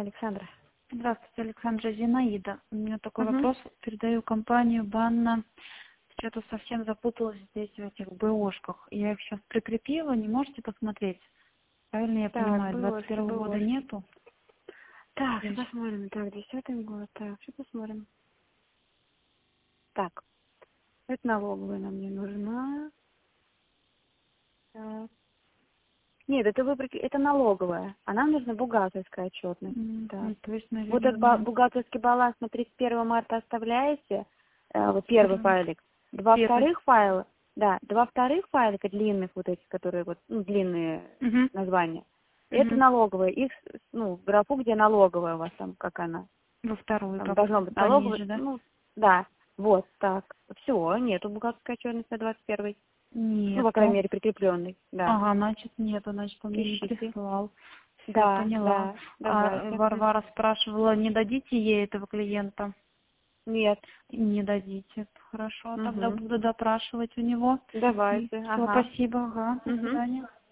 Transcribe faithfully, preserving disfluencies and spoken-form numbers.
Александра. Здравствуйте, Александра, Зинаида. У меня такой Угу. вопрос. Передаю компанию Банна. Что-то совсем запуталась здесь в этих БОшках. Я их сейчас прикрепила, не можете посмотреть? Правильно я Так, понимаю, двадцать БОшки, первого года БОшки. нету? Так, Я щас- посмотрим. Так, десятый год. Так, что посмотрим? Так, это налоговая нам не нужна. Так. Нет, это вы прик- это налоговая, а нам нужна бухгалтерская отчетность. М, Так. ну, то есть, Вот этот ба- наверное, бухгалтерский баланс на тридцать первого марта оставляете, э, вот первый файлик. Два первый. вторых файла, да, два вторых файлика длинных, вот эти, которые вот, ну, длинные Угу. названия. Это Угу. налоговая. Их, ну, в графу, где налоговая у вас там, как она. Во вторую, Там как должно быть налоговая, пониже, да? ну, да. Вот, так. Все, нету бухгалтерской отчетности на двадцать первый. Ну, по крайней Нету. мере, прикрепленный, да. Ага, значит, нету, значит, он мне не Ищите. прислал. Все, Да, поняла. да, А давайте. Варвара спрашивала, не дадите ей этого клиента? Нет. Не дадите. Хорошо, тогда Угу. буду допрашивать у него. Давайте, Все, ага. спасибо, ага, до Угу. свидания.